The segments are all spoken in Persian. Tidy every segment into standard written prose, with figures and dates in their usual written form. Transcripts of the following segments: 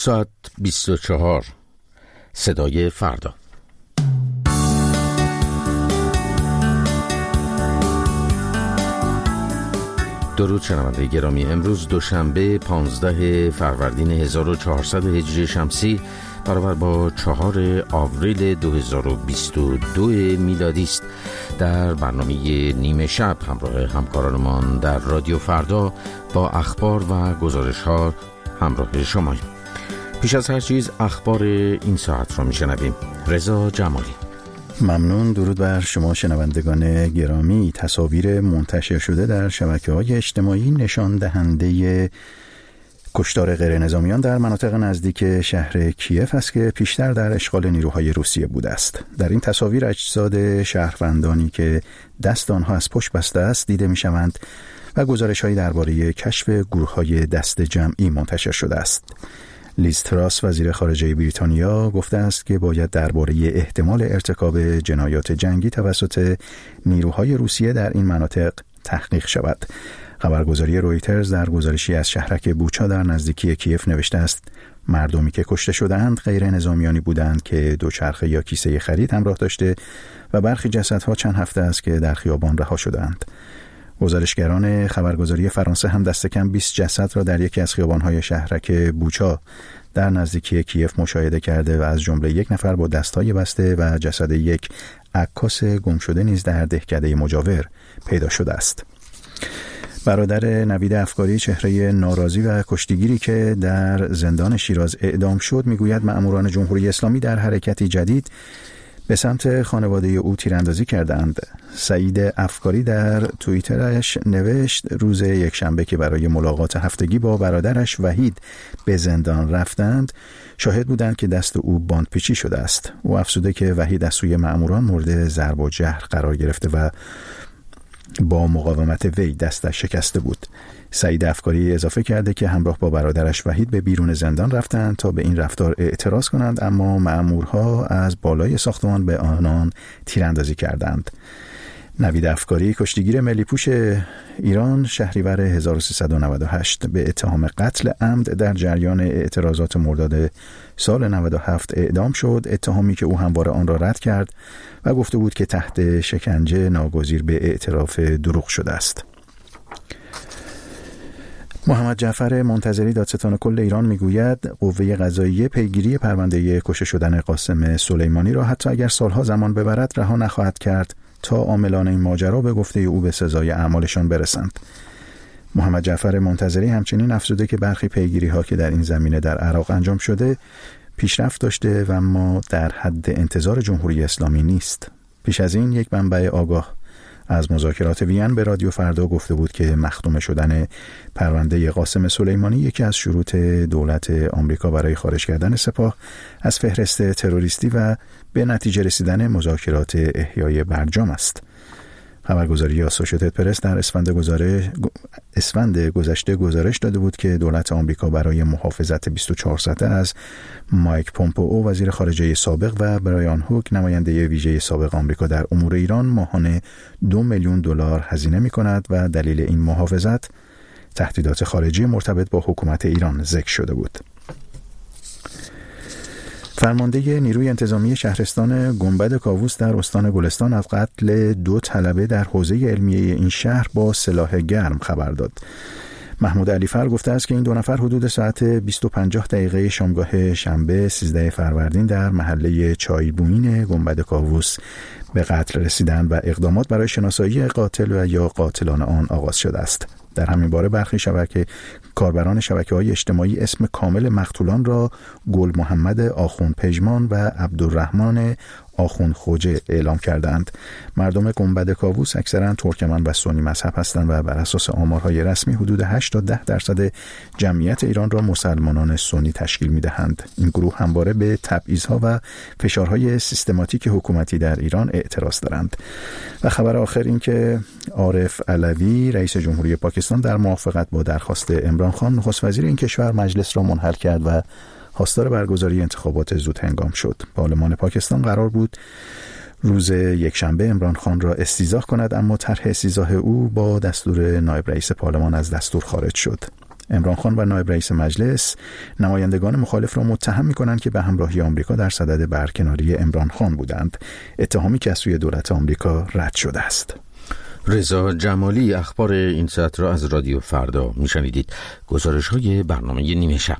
ساعت 24 صدای فردا. درود شنونده گرامی، امروز دوشنبه 15 فروردین 1400 هجری شمسی برابر با 4 آوریل 2022 میلادی است. در برنامه نیمه شب همراه همکارانمان در رادیو فردا با اخبار و گزارش ها همراه شماییم. پیش از هر چیز اخبار این ساعت را میشنویم. رضا جمالی. ممنون. درود بر شما شنوندگان گرامی. تصاویر منتشر شده در شبکه‌های اجتماعی نشان دهنده کشتار غیر نظامیان در مناطق نزدیک شهر کیف است که پیشتر در اشغال نیروهای روسیه بوده است. در این تصاویر اجساد شهروندانی که دست آنها از پشت بسته است دیده می‌شوند و گزارش‌هایی درباره کشف گروه‌های دست جمعی منتشر شده است. لیز تراس وزیر خارجه بریتانیا گفته است که باید درباره احتمال ارتکاب جنایات جنگی توسط نیروهای روسیه در این مناطق تحقیق شود. خبرگزاری رویترز در گزارشی از شهرک بوچا در نزدیکی کیف نوشته است مردمی که کشته شدند غیر نظامیانی بودند که دوچرخه یا کیسه خرید همراه داشته و برخی جسدها چند هفته است که در خیابان رها شدند. گزارشگران خبرگزاری فرانسه هم دست کم 20 جسد را در یکی از خیابان‌های شهرک بوچا در نزدیکی کیف مشاهده کرده و از جمله یک نفر با دست‌های بسته و جسد یک عکاس گم شده نیز در دهکده مجاور پیدا شده است. برادر نوید افکاری چهره ناراضی و کشتیگیری که در زندان شیراز اعدام شد میگوید مأموران جمهوری اسلامی در حرکتی جدید به سمت خانواده او تیراندازی کردند. سعید افکاری در توییترش نوشت روز یکشنبه که برای ملاقات هفتگی با برادرش وحید به زندان رفتند شاهد بودند که دست او باندپیچی شده است. او افزوده که وحید از سوی مأموران مورد ضرب و جرح قرار گرفته و با مقاومت وی دستش شکسته بود. سعید افکاری اضافه کرده که همراه با برادرش وحید به بیرون زندان رفتند تا به این رفتار اعتراض کنند، اما مأمورها از بالای ساختمان به آنان تیراندازی کردند. نوید افکاری کشتیگیر ملی پوش ایران شهریور 1398 به اتهام قتل عمد در جریان اعتراضات مرداد سال 97 اعدام شد، اتهامی که او همواره آن را رد کرد و گفته بود که تحت شکنجه ناگزیر به اعتراف دروغ شده است. محمد جعفر منتظری دادستان کل ایران میگوید قوه قضاییه پیگیری پرونده کشته شدن قاسم سلیمانی را حتی اگر سالها زمان ببرد رها نخواهد کرد تا عاملان این ماجرا به گفته او به سزای اعمالشان برسند. محمد جعفر منتظری همچنین افزوده که برخی پیگیری ها که در این زمینه در عراق انجام شده پیشرفت داشته و اما در حد انتظار جمهوری اسلامی نیست. پیش از این یک منبع آگاه از مذاکرات وین به رادیو فردا گفته بود که مختوم شدن پرونده قاسم سلیمانی یکی از شروط دولت آمریکا برای خارج کردن سپاه از فهرست تروریستی و به نتیجه رسیدن مذاکرات احیای برجام است. خبرگزاری آسوشیتد پرس در اسفند گذشته گزارش داده بود که دولت آمریکا برای محافظت 24 ساعته از مایک پومپئو وزیر خارجه سابق و برایان هوک نماینده ویژه سابق آمریکا در امور ایران ماهانه $2 میلیون هزینه می‌کند و دلیل این محافظت تهدیدات خارجی مرتبط با حکومت ایران ذکر شده بود. فرمانده نیروی انتظامی شهرستان گنبد کاووس در استان گلستان از قتل 2 طلبه در حوزه علمیه این شهر با سلاح گرم خبر داد. محمود علیفر گفته است که این 2 نفر حدود ساعت 20:50 شامگاه شنبه 13 فروردین در محله چایبوین گنبد کاووس به قتل رسیدند و اقدامات برای شناسایی قاتل و یا قاتلان آن آغاز شده است. در همین باره برخی کاربران شبکه‌های اجتماعی اسم کامل مقتولان را گل محمد آخوند پژمان و عبدالرحمن آخوند خوجه اعلام کردند. مردم گنبد کاووس اکثرا ترکمن و سنی مذهب هستند و بر اساس آمارهای رسمی حدود 8 تا 10% جمعیت ایران را مسلمانان سنی تشکیل می‌دهند. این گروه همواره به تبعیض‌ها و فشارهای سیستماتیک حکومتی در ایران اعتراض دارند. و خبر آخر این که عارف علوی رئیس جمهوری پاکستان در موافقت با درخواست عمران خان نخست وزیر این کشور مجلس را منحل کرد و خواستار برگزاری انتخابات زود هنگام شد. پارلمان پاکستان قرار بود روز یکشنبه عمران خان را استیضاح کند، اما طرح استیضاح او با دستور نایب رئیس پارلمان از دستور خارج شد. عمران خان و نایب رئیس مجلس نمایندگان مخالف را متهم می‌کنند که به همراهی آمریکا در صدد برکناری عمران خان بودند، اتهامی که از سوی دولت آمریکا رد شده است. رضا جمالی اخبار این ساعت را از رادیو فردا میشنیدید. گزارش‌های برنامه نیمه شب.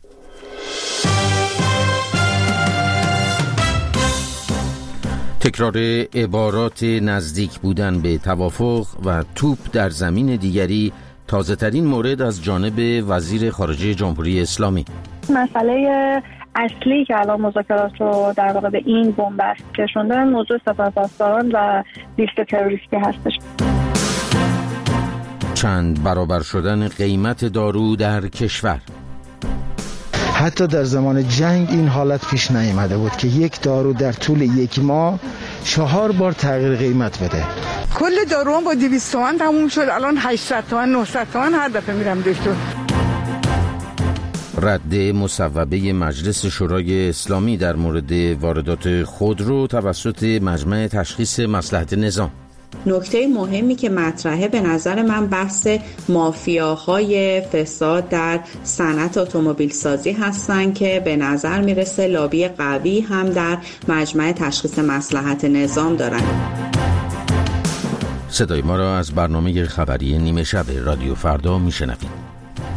تکرار عبارات نزدیک بودن به توافق و توپ در زمین دیگری تازه ترین مورد از جانب وزیر خارجه جمهوری اسلامی. مسئله اصلی که الان مذاکرات رو در واقع به این بنبست کشونده موضوع سپاهپاسداران و لیست تروریستی هستش. چند برابر شدن قیمت دارو در کشور. حتی در زمان جنگ این حالت پیش نیامده بود که یک دارو در طول یک ماه 4 بار تغییر قیمت بده. کل داروام با 200 تومن تموم شد، الان 800 تومن 900 تومن هر دفعه میرم دکتر. رد مصوبه مجلس شورای اسلامی در مورد واردات خودرو توسط مجمع تشخیص مصلحت نظام. نکته مهمی که مطرحه به نظر من بحث مافیاهای فساد در صنعت اتومبیل سازی هستن که به نظر میرسه لابی قوی هم در مجمع تشخیص مصلحت نظام دارن. صدای ما را از برنامه خبری نیمه شب رادیو فردا میشنوید.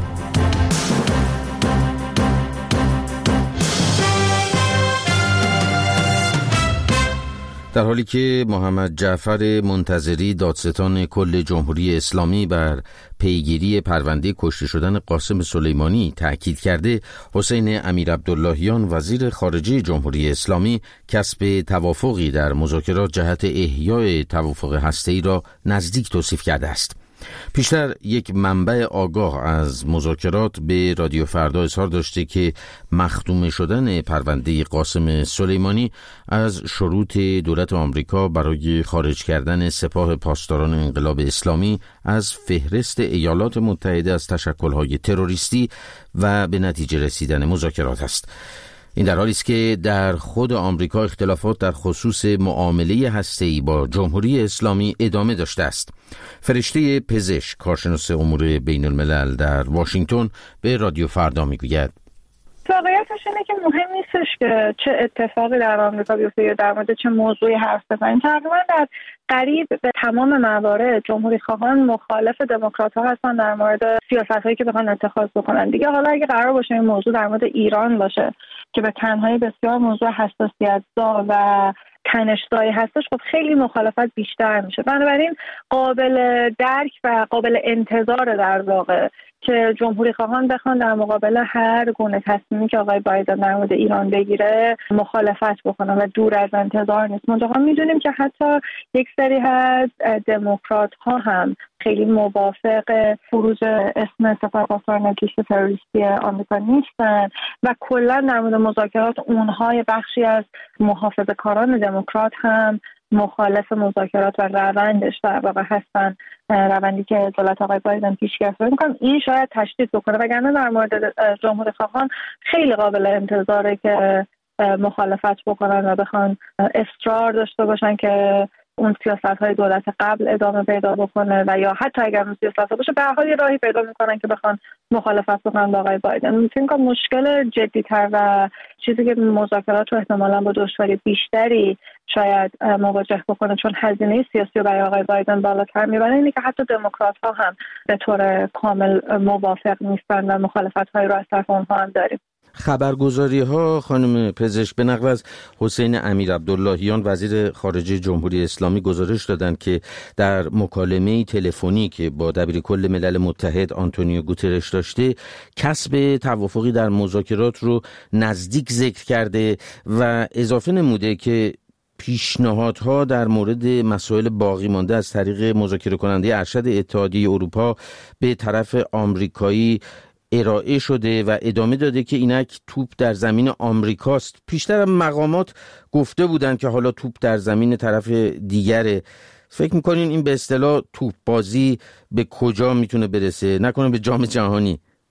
در حالی که محمد جعفر منتظری دادستان کل جمهوری اسلامی بر پیگیری پرونده کشته شدن قاسم سلیمانی تأکید کرده، حسین امیرعبداللهیان وزیر خارجه جمهوری اسلامی کسب توافقی در مذاکرات جهت احیای توافق هسته‌ای را نزدیک توصیف کرده است. پیشتر یک منبع آگاه از مذاکرات به رادیو فردا اظهار داشته که مختوم شدن پرونده قاسم سلیمانی از شروط دولت آمریکا برای خارج کردن سپاه پاسداران انقلاب اسلامی از فهرست ایالات متحده از تشکل‌های تروریستی و به نتیجه رسیدن مذاکرات است. این در حالی است که در خود آمریکا اختلافات در خصوص معامله هسته‌ای با جمهوری اسلامی ادامه داشته است. فرشته پزشک، کارشناس امور بین الملل در واشنگتن به رادیو فردا میگوید واقعیتش اینه که مهم نیستش که چه اتفاقی در آمریکا بیفته یا در مورد چه موضوعی حرف بزنیم. تقریبا در قریب به تمام موارد جمهوری خواهان مخالف دموکرات‌ها هستن در مورد سیاست‌هایی که بخوان اتخاذ بکنن. دیگه حالا اگه قرار باشه این موضوع در مورد ایران باشه که به تنهایی بسیار موضوع حساسیت‌زا و تنش‌زایی هستش، خب خیلی مخالفت بیشتر میشه. بنابراین قابل درک و قابل انتظار در واقع که جمهوری خواهان بخوان در مقابل هر گونه تصمیمی که آقای بایدن در مورد ایران بگیره مخالفت بکنن و دور از انتظار نیست. منتها میدونیم که حتی یک سری از دموکرات ها هم خیلی موافق فروج اسم سپاهپاسداران لیست تروریستی آمریکا نیستن و کلا در مورد مذاکرات اونها بخشی از محافظه‌کاران دموکرات هم مخالف مذاکرات و روندش در واقع هستن، روندی که دولت آقای بایدن پیش گرفته. میگم این شاید تشدید بکنه، وگرنه در مورد جمهوری خواهان خیلی قابل انتظاره که مخالفت بکنن و بخوان اصرار داشته باشن که اون سیاست‌های دولت قبل ادامه پیدا بکنه و یا حتی اگر اون سیاست باشه به هر حال راهی پیدا میکنن که بخوان مخالفت بکنن با آقای بایدن. می‌تونم که مشکل جدی‌تر و چیزی که مذاکرات رو احتمالاً با دشواری بیشتری شاید مواجه بکنه چون هزینه سیاسی برای آقای بایدن بالاتر میبره اینه که حتی دموکرات‌ها هم به طور کامل موافق نیستن و مخالفت‌هایی رو از طرف اونها هم داریم. خبرگزاری‌ها خانم پزشک به نقل از حسین امیرعبداللهیان وزیر خارجه جمهوری اسلامی گزارش دادند که در مکالمه تلفنی که با دبیرکل ملل متحد آنتونیو گوترش داشته کسب توافقی در مذاکرات رو نزدیک ذکر کرده و اضافه نموده که پیشنهادها در مورد مسائل باقی مانده از طریق مذاکره کننده ارشد اتحادیه اروپا به طرف آمریکایی ارائه شده و ادامه داده که اینک توپ در زمین آمریکاست. پیشتر مقامات گفته بودند که حالا توپ در زمین طرف دیگره. فکر میکنین این به اصطلاح توپ بازی به کجا میتونه برسه؟ نکنه به جام جهانی؟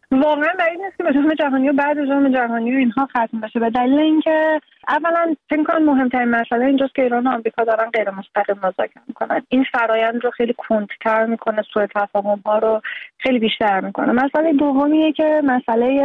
واقعا بعید نیست که به جام جهانی و بعد جام جهانی و اینها ختم بشه، به دلیل اینکه اولا فکر کنم مهمترین مسئله اینجاست که ایران و آمریکا دارن غیر مستقیم مذاکره میکنن. این فرایند رو خیلی کندتر میکنه، سوء تفاهم ها رو خیلی بیشتر میکنه. مسئله دومیه که مسئله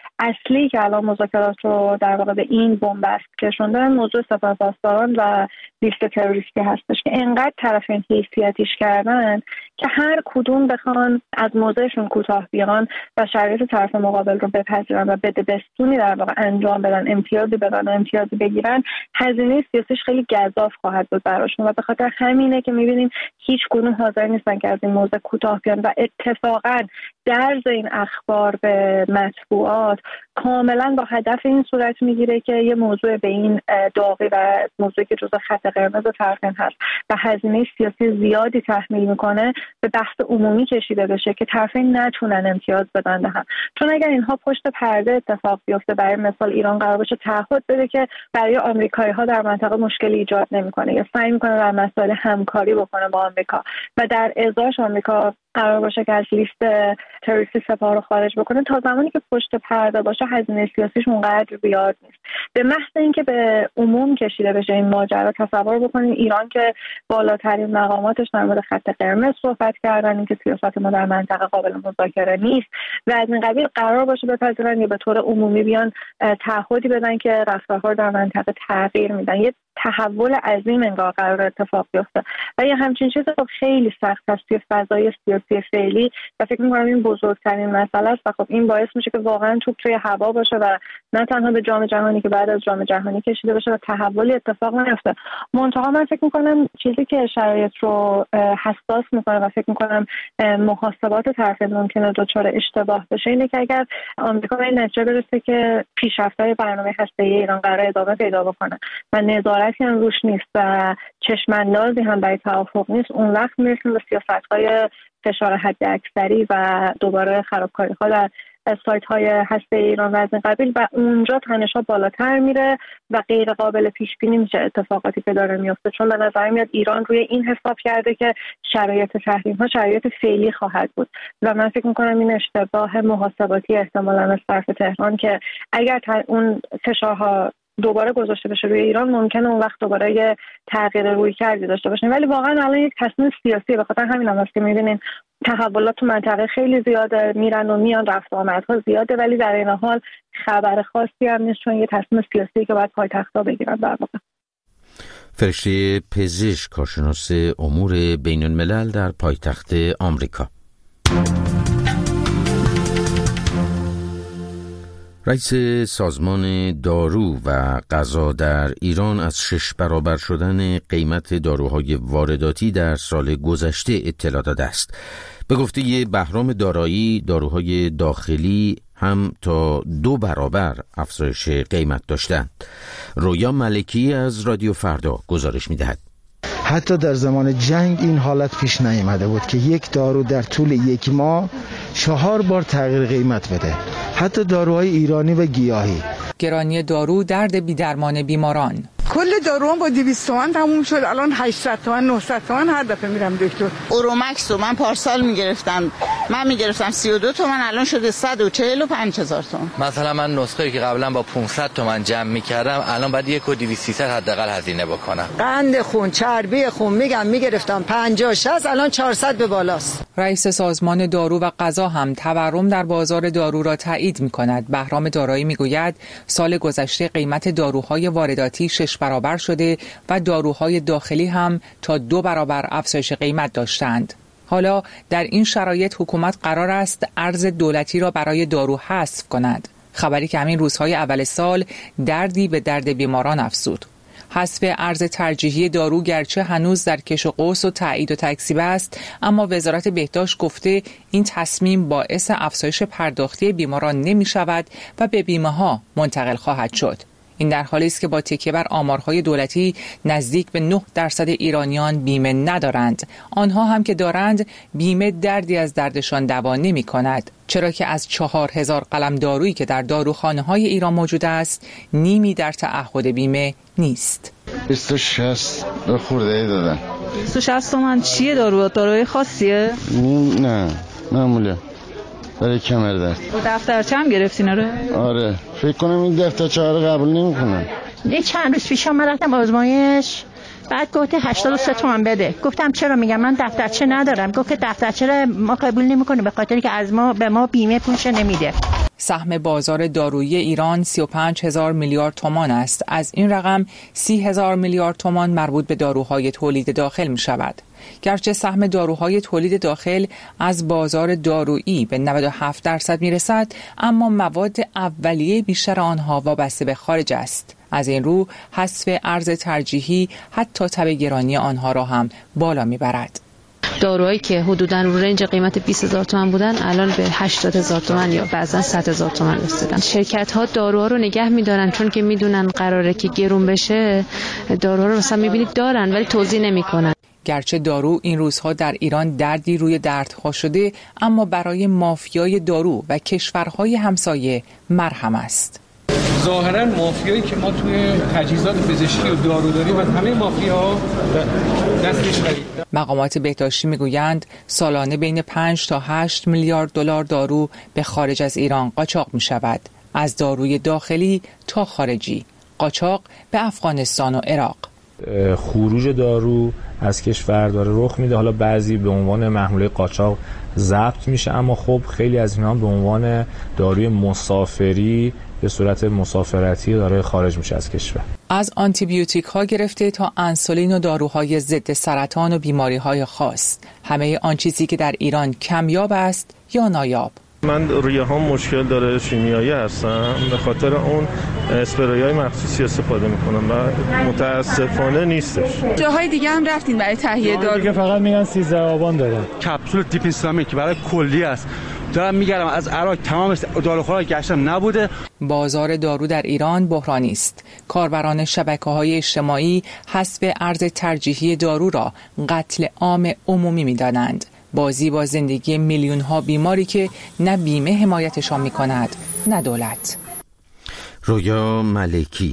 اصلی که الان مذاکرات رو در واقع به این بنبست کشونده موضوع سپاهپاسداران و لیست تروریستی هستش که انقدر طرفین حیثیتیش کردن که هر کدوم بخوان از موضعشون کوتاه بیان و شرایط طرف مقابل رو بپذیرن و بده بستونی در واقع انجام بدن، امتیازی بدن، امتیازی بگیرن، هزینه سیاسیش خیلی گزاف خواهد بود براشون و به خاطر همینه که می‌بینیم هیچ کدوم حاضر نیستن که از این موضوع کوتاه بیان و اتفاقاً درز این اخبار به مطبوعات کاملا با هدف این صورت میگیره که یه موضوع به این داغی و موضوعی که جزء خط قرمز طرفین هست و هزینه سیاسی زیادی تحمیل میکنه به بحث عمومی کشیده بشه که طرفین نتونن امتیاز بدن هم. چون اگر اینها پشت پرده اتفاق بیفته، برای مثال ایران قرار باشه تعهد بده که برای آمریکایی ها در منطقه مشکلی ایجاد نمیکنه یا سعی میکنه در مسائل همکاری بکنه با آمریکا و در ازاش آمریکا قرار باشه که از لیست تروریستی سپاه رو خارج بکنه، تا زمانی که پشت پرده باشه هزینه سیاسیش اونقدر زیاد نیست. به محض اینکه به عموم کشیده بشه این ماجرا، تصور بکنید ایران که بالاترین مقاماتش در مورد خط قرمز صحبت کردن، اینکه سیاست ما در منطقه قابل مذاکره نیست و از این قبیل قرار باشه بپذیرن یا به طور عمومی بیان تعهدی بدن که رفتارها در منطقه تغییر میدن، یه تحول عظیم انگار قرار اتفاق بیفته و یه همچین چیز خب خیلی سخت است توی فضای سیاسی فعلی و فکر می‌کنم این بزرگترین مسئله است و خب این باعث میشه که واقعا توپ توی هوا باشه و نه تنها به جام جهانی که بعد از جام جهانی کشیده بشه و تحولی اتفاق نیفته. منتها من فکر می‌کنم چیزی که شرایط رو حساس می‌کنه و فکر می‌کنم محاسبات طرفین ممکنه دچار اشتباه بشه اینه که اگر آمریکا به این نتیجه برسه که پیشرفت‌های برنامه هسته‌ای ایران قرار ادامه پیدا بکنه و نظارتی هم روش نیست و چشم‌اندازی هم برای توافق نیست، اون وقت میرسیم به سیاست‌های فشار حداکثری و دوباره خرابکاری‌ها در سایت‌های هسته‌ای ایران و از این قبیل و اونجا تنش‌ها بالاتر میره و غیر قابل پیش بینی میشه اتفاقاتی که داره میفته. چون به نظر میاد ایران روی این حساب کرده که شرایط تحریم‌ها شرایط فعلی خواهد بود و من فکر می‌کنم این اشتباه محاسباتی احتمالاً از طرف تهران که اگر اون فشارها دوباره گذاشته بشه روی ایران ممکنه اون وقت دوباره یه تغییر رویکردی داشته باشیم، ولی واقعا الان یک تصمیم سیاسیه. به خاطر همین هم هست که می‌بینین تحولات تو منطقه خیلی زیاده، میرن و میان، رفت و آمدها زیاده، ولی در این حال خبر خاصی هم نیست چون یه تصمیم سیاسی که باید پایتخت‌ها بگیرن. در واقع فرشته پزشک، کارشناس امور بین الملل در پایتخت آمریکا. رئیس سازمان دارو و غذا در ایران از 6 برابر شدن قیمت داروهای وارداتی در سال گذشته اطلاع داده است. به گفته بهرام دارایی، داروهای داخلی هم تا 2 برابر افزایش قیمت داشتند. رویا ملکی از رادیو فردا گزارش می‌دهد. حتی در زمان جنگ این حالت پیش نیامده بود که یک دارو در طول 1 ماه 4 بار تغییر قیمت بده، حتی داروهای ایرانی و گیاهی. گرانی دارو درد بی‌درمان بیماران. کل داروام با 200 تومن تموم شد، الان 800 تومن 900 تومن هر دفعه میرم دکتر. اورومکس رو من پارسال میگرفتم، من میگرفتم 32 تومن، الان شده 145,000 تومن. مثلا من نسخه‌ای که قبلا با 500 تومن جمع میکردم الان باید 1,200 حداقل هزینه بکنم. قند خون، چربی خون میگرفتم 50 60 الان 400 به بالاست. رئیس سازمان دارو و غذا هم تورم در بازار دارو را تایید می‌کند. بهرام دارایی میگوید سال گذشته قیمت داروهای وارداتی 6 برابر شده و داروهای داخلی هم تا 2 برابر افزایش قیمت داشتند. حالا در این شرایط حکومت قرار است ارز دولتی را برای دارو حذف کند. خبری که همین روزهای اول سال دردی به درد بیماران افزود. حذف ارز ترجیحی دارو گرچه هنوز در کش و قوس و تایید و تکذیب است، اما وزارت بهداشت گفته این تصمیم باعث افزایش پرداختی بیماران نمی شود و به بیمه ها منتقل خواهد شد. این در حالی است که با تکیه بر آمارهای دولتی نزدیک به 9% ایرانیان بیمه ندارند. آنها هم که دارند بیمه دردی از دردشان دوا نمی کند، چرا که از 4,000 قلم دارویی که در داروخانه‌های ایران موجود است نیمی در تعهد بیمه نیست. 260 خورده دادن. 260 تومن چیه؟ داروی خاصیه؟ نه معموله. برای کمر درد. دفترچه هم گرفتین رو؟ آره فکر کنم این دفترچه رو قبول نمی‌کنن. یه چند روز پیش من رفتم آزمایش، بعد گفت 83 تومن بده. گفتم چرا؟ میگم من دفترچه ندارم. گفت که دفترچه رو ما قبول نمی‌کنیم به خاطر که از ما به ما بیمه پولش نمیده. سهم بازار دارویی ایران 35,000 میلیارد تومان است. از این رقم 30,000 میلیارد تومان مربوط به داروهای تولید داخل می شود. گرچه سهم داروهای تولید داخل از بازار دارویی به 97% می رسد، اما مواد اولیه بیشتر آنها وابسته به خارج است. از این رو حذف ارز ترجیحی حتی تب گرانی آنها را هم بالا می برد. داروهایی که حدوداً رو رنج قیمت 20,000 تومان بودن الان به 80,000 تومان یا بعضا 100,000 تومان رسیدن. شرکت‌ها داروها رو نگه می‌دارن چون که میدونن قراره که گرون بشه. داروها رو مثلا می‌بینید دارن ولی توزیع نمی‌کنن. گرچه دارو این روزها در ایران دردی روی دردها شده، اما برای مافیای دارو و کشورهای همسایه مرهم است. ظاهراً مافیایی که ما توی تجهیزات پزشکی و دارو داریم و همه مافیاها دستش خرید. مقامات بهداشتی میگویند سالانه بین 5 تا 8 میلیارد دلار دارو به خارج از ایران قاچاق می شود. از داروی داخلی تا خارجی. قاچاق به افغانستان و عراق. خروج دارو از کشور داره رخ میده. حالا بعضی به عنوان محموله قاچاق ضبط میشه، اما خب خیلی از اینا به عنوان داروی مسافری به صورت مسافرتی داره خارج میشه از کشور. از آنتی بیوتیک ها گرفته تا انسولین و داروهای ضد سرطان و بیماری های خاص، همه آن چیزی که در ایران کمیاب است یا نایاب. من روی هم مشکل داره شیمیایی هستم، به خاطر اون اسپریای مخصوصی استفاده میکنم و متاسفانه نیستش. جاهای دیگه هم رفتین برای تهیه دارو؟ دیگه فقط میگن 13 آبان داره. کپسول دیپیسلامیک برای کلی است. دارم میگردم از عراق تمام داروخورا گشتم نبوده. بازار دارو در ایران بحرانی است. کاربران شبکه‌های اجتماعی حذف ارز ترجیحی دارو را قتل عام عمومی می‌دانند. بازی با زندگی میلیون‌ها بیماری که نه بیمه حمایتشان می‌کند نه دولت. رویا ملکی،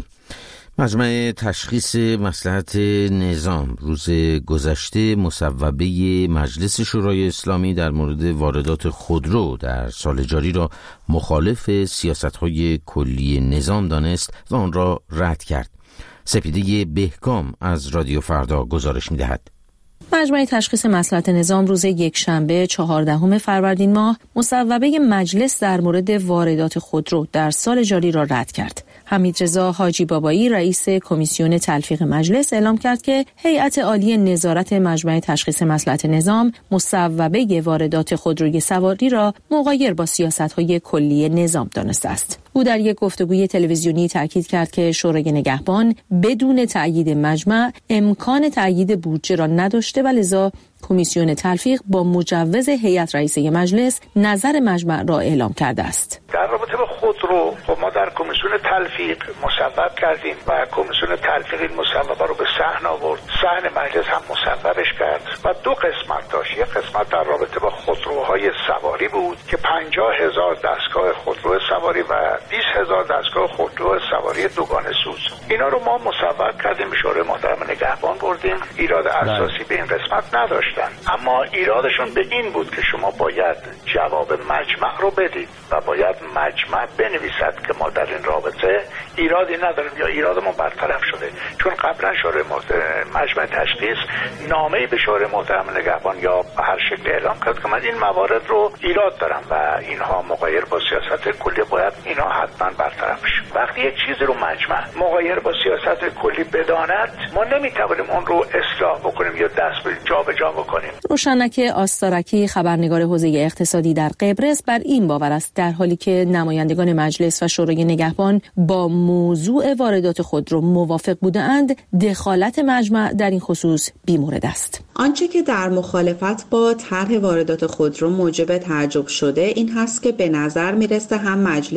مجمع تشخیص مصلحت نظام روز گذشته مصوبه مجلس شورای اسلامی در مورد واردات خودرو در سال جاری را مخالف سیاست‌های کلی نظام دانست و آن را رد کرد. سپیده بهکام از رادیو فردا گزارش می‌دهد. مجمع تشخیص مصلحت نظام روز یکشنبه 14 فروردین ماه مصوبه مجلس در مورد واردات خودرو در سال جاری را رد کرد. حمیدرضا حاجی بابایی رئیس کمیسیون تلفیق مجلس اعلام کرد که هیئت عالی نظارت مجمع تشخیص مصلحت نظام مصوبه واردات خودروی سواری را مغایر با سیاست‌های کلی نظام دانسته است. او در یک گفتگوی تلویزیونی تاکید کرد که شورای نگهبان بدون تأیید مجمع امکان تأیید بودجه را نداشته و لذا کمیسیون تلفیق با مجوز هیئت رئیسه مجلس نظر مجمع را اعلام کرده است. در رابطه با خودرو ما در کمیسیون تلفیق مصوب کردیم و کمیسیون تلفیق این مصوبه رو به صحن آورد. صحن مجلس هم مصوبش کرد و دو قسمت داشت. یک قسمت در رابطه با خودروهای سواری بود که 50,000 دستگاه خودرو سواری و 20,000 دستگاه خودرو سواری دوگانه سوز. اینا رو ما مصوب کردیم، به شورای محترم نگهبان بردیم. ایراد اساسی به این قسمت نداشتن، اما ایرادشون به این بود که شما باید جواب مجمع رو بدید و باید مجمع بنویسد که ما در این رابطه ایرادی نداریم یا ایرادمون برطرف شده. چون قبلا شورای مجمع تشخیص نامه‌ای به شورای محترم نگهبان یا به هر شکل اعلام کرد که من این موارد رو ایراد دارم و اینها مغایر با سیاست کلی باید اینها حتما برطرف بشه. وقتی یک چیزی رو مجمع مغایر با سیاست کلی بداند، ما نمیتوانیم اون رو اصلاح بکنیم یا دست به جابجا بکنیم. روشنک آستارکی خبرنگار حوزه اقتصادی در قبرس بر این باور است در حالی که نمایندگان مجلس و شورای نگهبان با موضوع واردات خودرو موافق بودند، دخالت مجمع در این خصوص بی‌مورد است. آنچه که در مخالفت با طرح واردات خودرو موجب تعجب شده این هست که به نظر میرسه هم مجلس شورای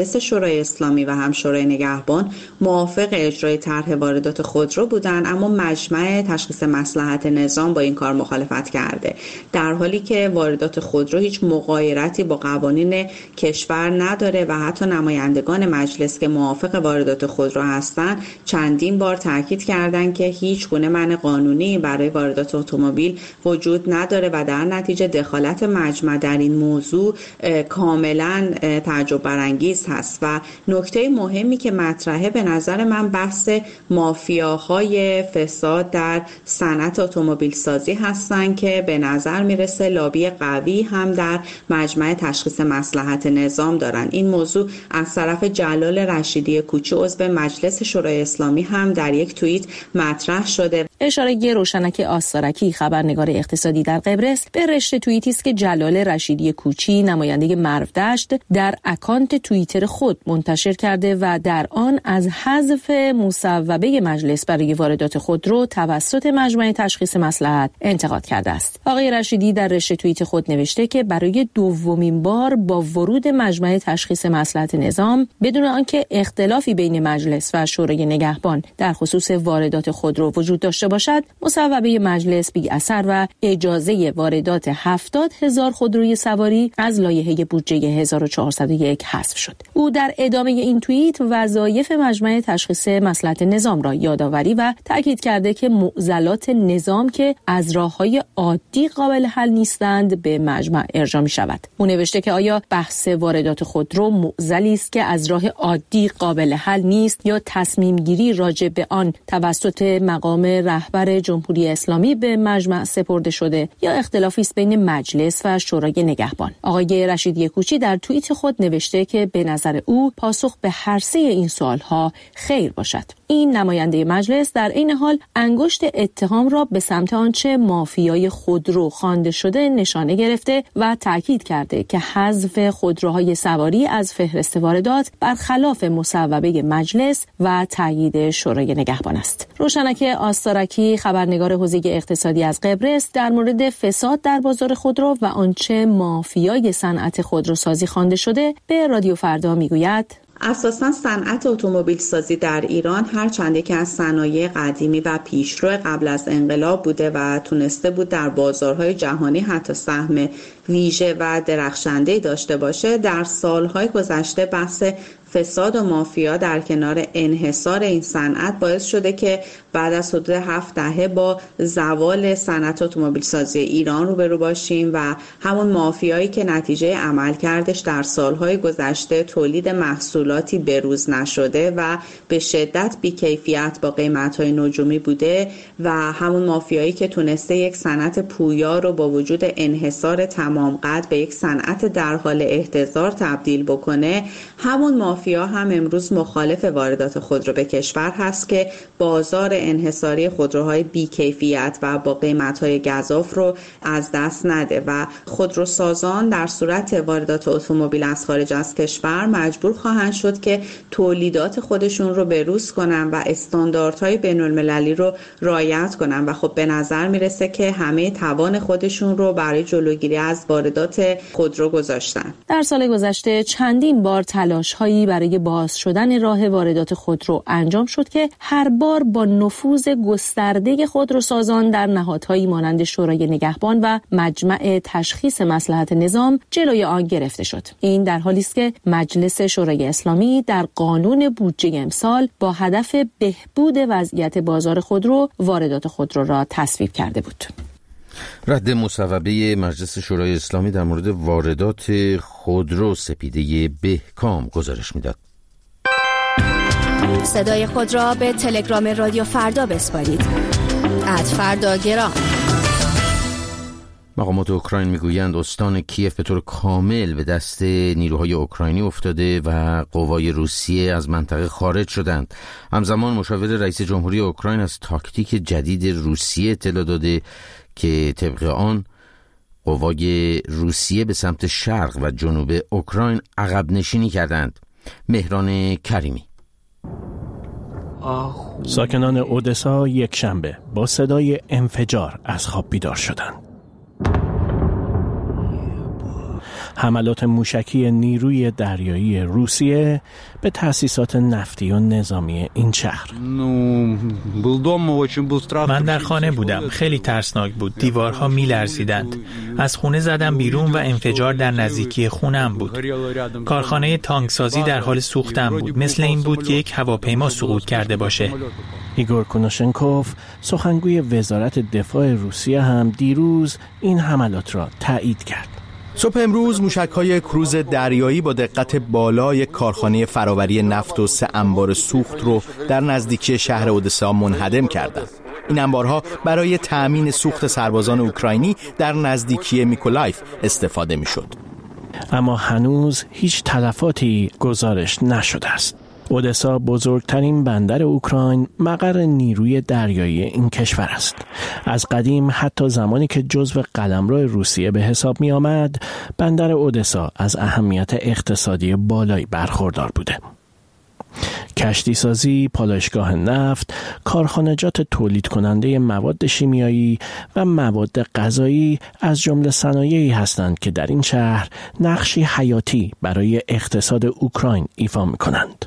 شورای اسلامی و هم شورای نگهبان موافق اجرای طرح واردات خودرو بودن، اما مجمع تشخیص مصلحت نظام با این کار مخالفت کرده، در حالی که واردات خودرو هیچ مغایرتی با قوانین کشور نداره و حتی نمایندگان مجلس که موافق واردات خودرو هستند چندین بار تاکید کردند که هیچ گونه منع قانونی برای واردات اتومبیل وجود نداره و در نتیجه دخالت مجمع در این موضوع کاملا تعجب برانگیز هست. و نکته مهمی که مطرحه به نظر من بحث مافیاهای فساد در صنعت اتومبیل سازی هستن که به نظر میرسه لابی قوی هم در مجمع تشخیص مصلحت نظام دارن. این موضوع از طرف جلال رشیدی کوچی عضو مجلس شورای اسلامی هم در یک توییت مطرح شده. اشاره روشنک آستارکی خبرنگار اقتصادی در قبرس به رشته توییتی است که جلال رشیدی کوچی نماینده مرودشت در اکانت توییتر خود منتشر کرده و در آن از حذف مصوبه مجلس برای واردات خودرو توسط مجمع تشخیص مصلحت انتقاد کرده است. آقای رشیدی در رشته توییت خود نوشته که برای دومین بار با ورود مجمع تشخیص مصلحت نظام بدون آنکه اختلافی بین مجلس و شورای نگهبان در خصوص واردات خودرو وجود داشته باشد، مصوبه مجلس بی اثر و اجازه واردات 70,000 خودروی سواری از لایحه بودجه 1401 حذف شد. او در ادامه این توییت وظایف مجمع تشخیص مصلحت نظام را یادآوری و تاکید کرده که معضلات نظام که از راه‌های عادی قابل حل نیستند به مجمع ارجاع می‌شود. او نوشته که آیا بحث واردات خودرو معضلی است که از راه عادی قابل حل نیست یا تصمیم گیری راجع به آن توسط مقام رهبر جمهوری اسلامی به مجمع سپرده شده یا اختلافی است بین مجلس و شورای نگهبان. آقای رشیدی کوچی در توییت خود نوشته که به نظر او پاسخ به هر سه این سوالها خیر باشد. این نماینده مجلس در این حال انگشت اتهام را به سمت آنچه مافیای خودرو خوانده شده نشانه گرفته و تاکید کرده که حذف خودروهای سواری از فهرست واردات برخلاف مصوبه مجلس و تایید شورای نگهبان است. روشنک آستارکی خبرنگار حوزه اقتصادی از قبرس در مورد فساد در بازار خودرو و آنچه مافیای صنعت خودروسازی خوانده شده به رادیو فردا میگوید: اساساً صنعت اتومبیل سازی در ایران هرچند که از صنایع قدیمی و پیشرو قبل از انقلاب بوده و تونسته بود در بازارهای جهانی حتی سهم ویژه و درخشنده‌ای داشته باشه، در سالهای گذشته بحث فساد و مافیا در کنار انحصار این صنعت باعث شده که بعد از حدود 7 دهه با زوال صنعت اتومبیل سازی ایران روبرو باشیم و همون مافیایی که نتیجه عملکردش در سالهای گذشته تولید محصولاتی بروز نشده و به شدت بی‌کیفیت با قیمت‌های نجومی بوده و همون مافیایی که تونسته یک صنعت پویا رو با وجود انحصار تمام قد به یک صنعت در حال احتضار تبدیل بکنه، همون مافیا هم امروز مخالف واردات خودرو به کشور هست که بازار انحصاری خودروهای بی‌کیفیت و با قیمت‌های گزاف رو از دست نده و خودروسازان در صورت واردات اتومبیل از خارج از کشور مجبور خواهند شد که تولیدات خودشون رو بروز کنن و استانداردهای بین‌المللی رو رعایت کنن و خب به نظر میرسه که همه توان خودشون رو برای جلوگیری از واردات خودرو گذاشتن. در سال گذشته چندین بار تلاش‌هایی برای باز شدن راه واردات خودرو انجام شد که هر بار با نفوذ گسترده خودروسازان در نهادهایی مانند شورای نگهبان و مجمع تشخیص مصلحت نظام جلوی آن گرفته شد. این در حالی است که مجلس شورای اسلامی در قانون بودجه امسال با هدف بهبود وضعیت بازار خودرو واردات خودرو را تصویب کرده بود. رد مصوبه مجلس شورای اسلامی در مورد واردات خودرو سپیده بهکام گزارش میداد. صدای خود را به تلگرام رادیو فردا بسپارید. @فرداگرام. مقامات اوکراین میگویند استان کیف به طور کامل به دست نیروهای اوکراینی افتاده و قوای روسیه از منطقه خارج شدند. همزمان مشاور رئیس جمهوری اوکراین از تاکتیک جدید روسیه اطلاع داده که طبق آن قوای روسیه به سمت شرق و جنوب اوکراین عقب نشینی کردند. مهران کریمی. ساکنان اودسا یک شنبه با صدای انفجار از خواب بیدار شدند. حملات موشکی نیروی دریایی روسیه به تأسیسات نفتی و نظامی این شهر. من در خانه بودم. خیلی ترسناک بود. دیوارها می‌لرزیدند. از خونه زدم بیرون و انفجار در نزدیکی خونه‌ام بود. کارخانه تانکسازی در حال سوختن بود. مثل این بود که یک هواپیما سقوط کرده باشه. ایگور کنوشنکوف، سخنگوی وزارت دفاع روسیه، هم دیروز این حملات را تایید کرد. صبح امروز موشک‌های کروز دریایی با دقت بالا یک کارخانه فرآوری نفت و 3 انبار سوخت رو در نزدیکی شهر اودسا منهدم کردند. این انبارها برای تأمین سوخت سربازان اوکراینی در نزدیکی میکولایف استفاده می‌شد. اما هنوز هیچ تلفاتی گزارش نشده است. اودسا بزرگترین بندر اوکراین، مقر نیروی دریایی این کشور است. از قدیم حتی زمانی که جزو قلمرو روسیه به حساب می آمد، بندر اودسا از اهمیت اقتصادی بالایی برخوردار بوده. کشتی سازی، پالایشگاه نفت، کارخانجات تولید کننده مواد شیمیایی و مواد غذایی از جمله صنایعی هستند که در این شهر نقشی حیاتی برای اقتصاد اوکراین ایفا می‌کنند.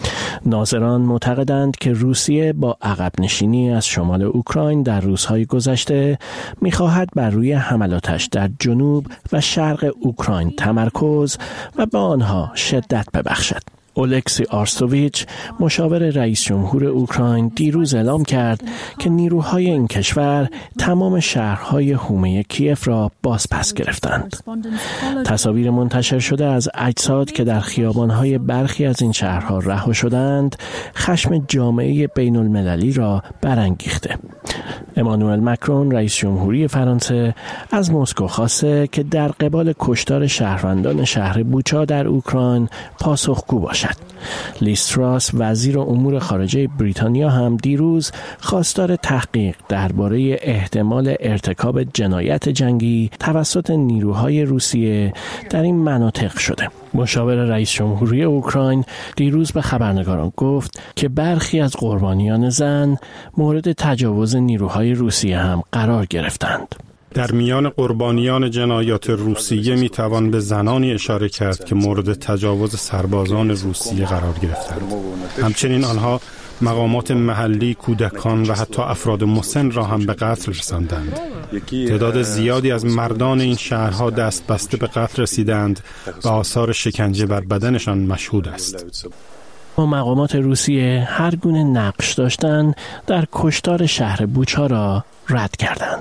ناظران معتقدند که روسیه با عقب نشینی از شمال اوکراین در روزهای گذشته می‌خواهد بر روی حملاتش در جنوب و شرق اوکراین تمرکز و به آنها شدت ببخشد. اولکسی آرستوویچ، مشاور رئیس جمهور اوکراین، دیروز اعلام کرد که نیروهای این کشور تمام شهرهای حومه کیف را بازپس گرفتند. تصاویر منتشر شده از اجساد که در خیابانهای برخی از این شهرها رها شدند، خشم جامعه بین المللی را برانگیخته. امانوئل مکرون، رئیس جمهوری فرانسه، از مسکو خواسته که در قبال کشتار شهروندان شهر بوچا در اوکراین پاسخگو باشد. لیز تراس، وزیر امور خارجه بریتانیا، هم دیروز خواستار تحقیق درباره احتمال ارتکاب جنایت جنگی توسط نیروهای روسیه در این مناطق شده. مشاور رئیس جمهوری اوکراین دیروز به خبرنگاران گفت که برخی از قربانیان زن مورد تجاوز نیروهای روسیه هم قرار گرفتند. در میان قربانیان جنایات روسیه میتوان به زنانی اشاره کرد که مورد تجاوز سربازان روسیه قرار گرفتند. همچنین آنها مقامات محلی، کودکان و حتی افراد مسن را هم به قتل رساندند. تعداد زیادی از مردان این شهرها دست بسته به قتل رسیدند و آثار شکنجه بر بدنشان مشهود است. مقامات روسیه هر گونه نقش داشتن در کشتار شهر بوچا را رد کردند.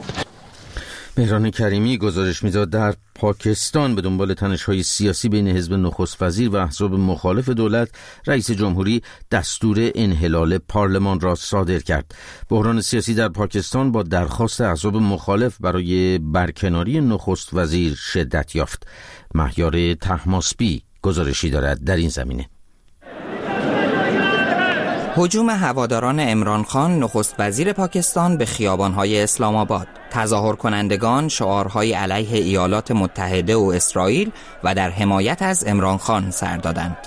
مهران کریمی گزارش می‌داد در پاکستان به دنبال تنش‌های سیاسی بین حزب نخست وزیر و احزاب مخالف دولت، رئیس جمهوری دستور انحلال پارلمان را صادر کرد. بحران سیاسی در پاکستان با درخواست احزاب مخالف برای برکناری نخست وزیر شدت یافت. مهیار طهماسبی گزارشی دارد در این زمینه. هجوم هواداران عمران خان، نخست وزیر پاکستان، به خیابان‌های اسلام آباد. تظاهر کنندگان شعارهای علیه ایالات متحده و اسرائیل و در حمایت از عمران خان سر دادند.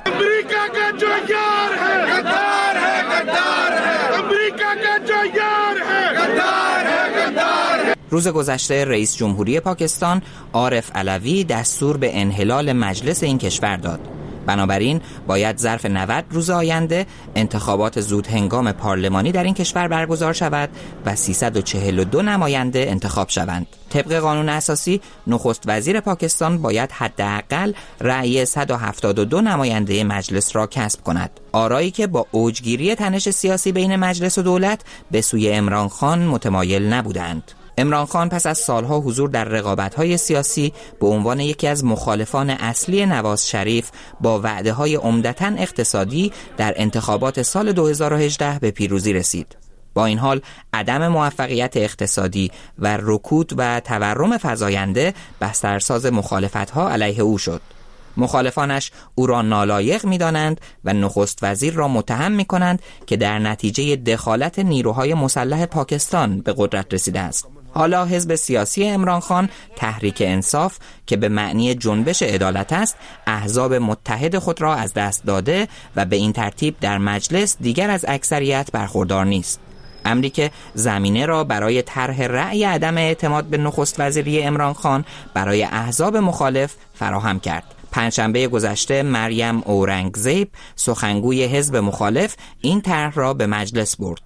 روز گذشته رئیس جمهوری پاکستان عارف علوی دستور به انحلال مجلس این کشور داد. بنابراین باید ظرف 90 روز آینده انتخابات زودهنگام پارلمانی در این کشور برگزار شود و 342 نماینده انتخاب شوند. طبق قانون اساسی نخست وزیر پاکستان باید حداقل رأی 172 نماینده مجلس را کسب کند. آرایی که با اوجگیری تنش سیاسی بین مجلس و دولت به سوی عمران خان متمایل نبودند. عمران خان پس از سالها حضور در رقابت‌های سیاسی به عنوان یکی از مخالفان اصلی نواز شریف با وعده‌های عمدتاً اقتصادی در انتخابات سال 2018 به پیروزی رسید. با این حال عدم موفقیت اقتصادی و رکود و تورم فزاینده بسترساز مخالفت‌ها علیه او شد. مخالفانش او را نالایق می‌دانند و نخست وزیر را متهم می‌کنند که در نتیجه دخالت نیروهای مسلح پاکستان به قدرت رسیده است. حالا حزب سیاسی عمران خان، تحریک انصاف، که به معنی جنبش عدالت است، احزاب متحد خود را از دست داده و به این ترتیب در مجلس دیگر از اکثریت برخوردار نیست. امری که زمینه را برای طرح رأی عدم اعتماد به نخست وزیری عمران خان برای احزاب مخالف فراهم کرد. پنجشنبه گذشته مریم اورنگزیب، سخنگوی حزب مخالف، این طرح را به مجلس برد.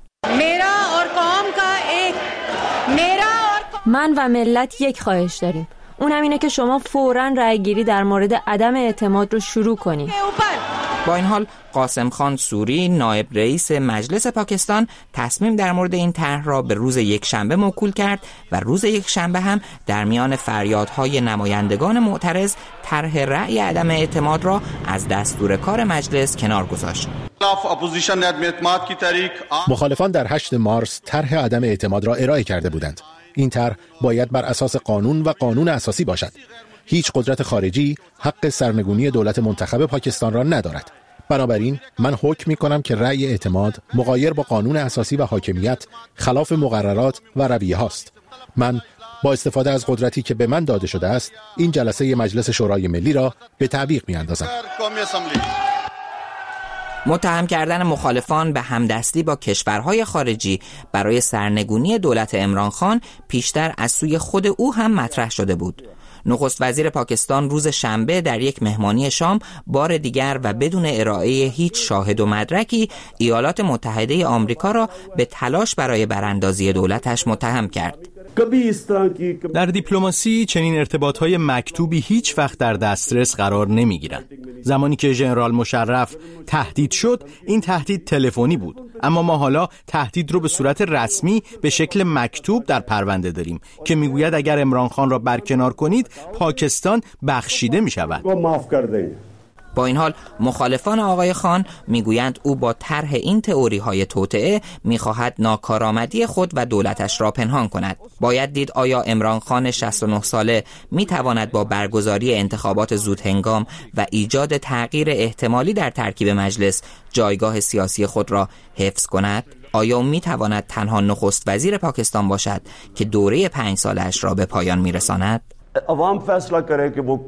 من و ملت یک خواهش داریم، اونم اینه که شما فوراً رأیگیری در مورد عدم اعتماد رو شروع کنید. با این حال قاسم خان سوری، نایب رئیس مجلس پاکستان، تصمیم در مورد این طرح را به روز یکشنبه موکول کرد و روز یکشنبه هم در میان فریادهای نمایندگان معترض طرح رأی عدم اعتماد را از دستور کار مجلس کنار گذاشت. مخالفان در 8 مارس طرح عدم اعتماد را ارائه کرده بودند. این طرح باید بر اساس قانون و قانون اساسی باشد. هیچ قدرت خارجی حق سرنگونی دولت منتخب پاکستان را ندارد. بنابراین من حکم می‌کنم که رأی اعتماد مغایر با قانون اساسی و حاکمیت، خلاف مقررات و رویه هاست. من با استفاده از قدرتی که به من داده شده است، این جلسه مجلس شورای ملی را به تعویق می‌اندازم. متهم کردن مخالفان به همدستی با کشورهای خارجی برای سرنگونی دولت عمران خان پیشتر از سوی خود او هم مطرح شده بود. نخست وزیر پاکستان روز شنبه در یک مهمانی شام بار دیگر و بدون ارائه هیچ شاهد و مدرکی ایالات متحده آمریکا را به تلاش برای براندازی دولتش متهم کرد. در دیپلماسی چنین ارتباطهای مکتوبی هیچ وقت در دسترس قرار نمیگیرند. زمانی که ژنرال مشرف تهدید شد، این تهدید تلفنی بود، اما ما حالا تهدید رو به صورت رسمی به شکل مکتوب در پرونده داریم که میگوید اگر عمران خان را برکنار کنید پاکستان بخشیده میشود. با این حال مخالفان آقای خان میگویند او با طرح این تئوری‌های توطئه میخواهد ناکارآمدی خود و دولتش را پنهان کند. باید دید آیا عمران خان 69 ساله میتواند با برگزاری انتخابات زودهنگام و ایجاد تغییر احتمالی در ترکیب مجلس جایگاه سیاسی خود را حفظ کند؟ آیا میتواند تنها نخست وزیر پاکستان باشد که دوره 5 سالش را به پایان میرساند؟ عوام فیصله کرے کہ وہ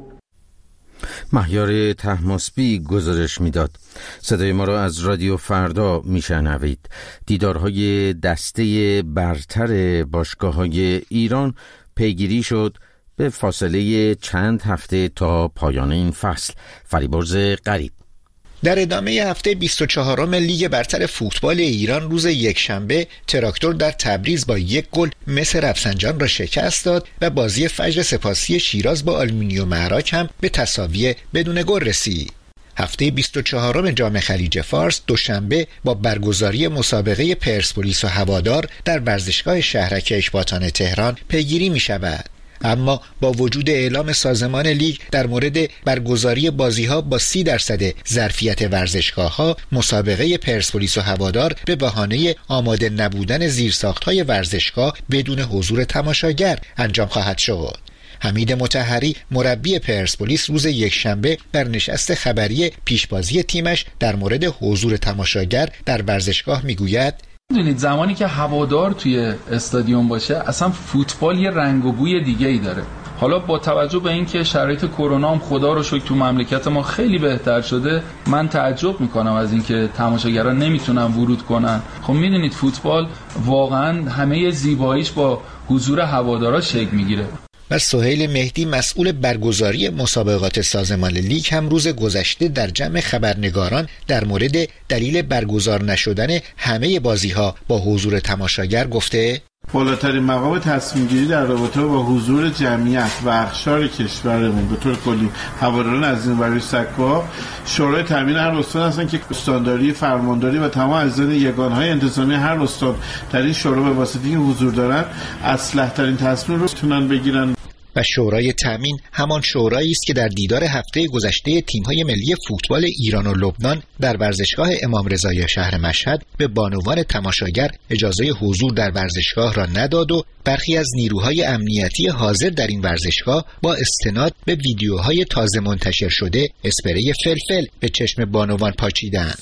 مهیار طهماسبی گزارش میداد. صدای ما را از رادیو فردا میشنوید. دیدارهای دسته برتر باشگاه‌های ایران پیگیری شد به فاصله چند هفته تا پایان این فصل. فریبرز غریب. در ادامه هفته 24م لیگ برتر فوتبال ایران روز یکشنبه تراکتور در تبریز با 1 گل مس رفسنجان را شکست داد و بازی فجر سپاسی شیراز با آلومینیوم عراق هم به تساوی بدون گل رسید. هفته 24م جام خلیج فارس دوشنبه با برگزاری مسابقه پرسپولیس و هوادار در ورزشگاه شهرک اکباتان تهران پیگیری می شود. اما با وجود اعلام سازمان لیگ در مورد برگزاری بازی‌ها با 30% ظرفیت ورزشگاه‌ها، مسابقه پرسپولیس و هوادار به بهانه آماده نبودن زیرساخت‌های ورزشگاه بدون حضور تماشاگر انجام خواهد شد. حمید مطهری مربی پرسپولیس روز یکشنبه در نشست خبری پیشبازی تیمش در مورد حضور تماشاگر در ورزشگاه میگوید: میدونید زمانی که هوادار توی استادیوم باشه اصلا فوتبال یه رنگ و بوی دیگه ای داره. حالا با توجه به اینکه شرایط کرونا هم خدا رو شکر تو مملکت ما خیلی بهتر شده، من تعجب میکنم از اینکه تماشاگران نمیتونن ورود کنن. خب میدونید فوتبال واقعا همه زیباییش با حضور هوادارا شکل میگیره. و سهیل مهدی مسئول برگزاری مسابقات سازمان لیگ هم روز گذشته در جمع خبرنگاران در مورد دلیل برگزار نشدن همه بازی‌ها با حضور تماشاگر گفته: بالاترین مقام تصمیم گیری در رابطه با حضور جمعیت و اقشار کشورمون به طور کلی هواداران از این ور سکا شورای تامین هر استان هستن که استانداری فرمانداری و تمام اعضای یگانهای انتظامی هر استان در این شورا به واسطه این حضور دارن اصلح ترین تصمیم رو میتونن بگیرن. و شورای تامین همان شورایی است که در دیدار هفته گذشته تیم‌های ملی فوتبال ایران و لبنان در ورزشگاه امام رضایی شهر مشهد به بانوان تماشاگر اجازه حضور در ورزشگاه را نداد و برخی از نیروهای امنیتی حاضر در این ورزشگاه با استناد به ویدیوهای تازه منتشر شده اسپری فلفل به چشم بانوان پاچیدند.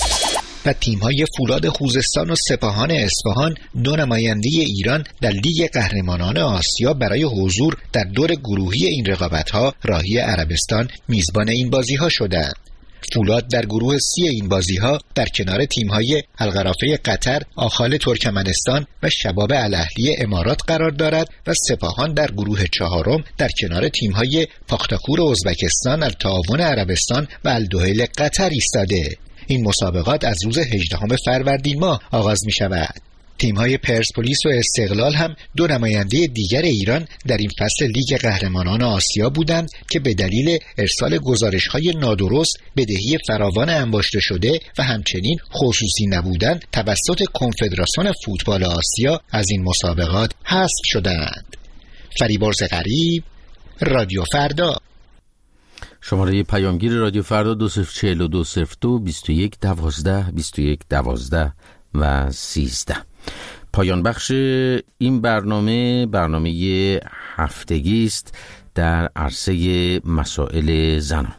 و تیم‌های فولاد خوزستان و سپاهان اصفهان 2 نماینده ایران در لیگ قهرمانان آسیا برای حضور در دور گروهی این رقابت‌ها راهی عربستان میزبان این بازی‌ها شدند. فولاد در گروه C این بازی‌ها در کنار تیم‌های القرافه قطر، آخال ترکمنستان و شباب الاهلی امارات قرار دارد و سپاهان در گروه 4 در کنار تیم‌های پاختاکور ازبکستان، التعاون عربستان و الدحیل قطر ایستاده. این مسابقات از روز 18 فروردین ماه آغاز می‌شود. تیم‌های پرسپولیس و استقلال هم دو نماینده دیگر ایران در این فصل لیگ قهرمانان آسیا بودند که به دلیل ارسال گزارش‌های نادرست بدهی فراوان انباشته شده و همچنین خصوصی نبودن توسط کنفدراسیون فوتبال آسیا از این مسابقات حذف شدند. فریبرز غریب، رادیو فردا. شماره پیامگیر رادیو فردا 204202 21 12 21 12 و 13. پایان بخش این برنامه هفتگی است در عرصه مسائل زنان.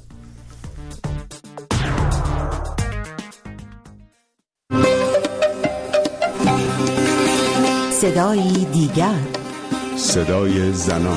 صدای دیگر، صدای زنان.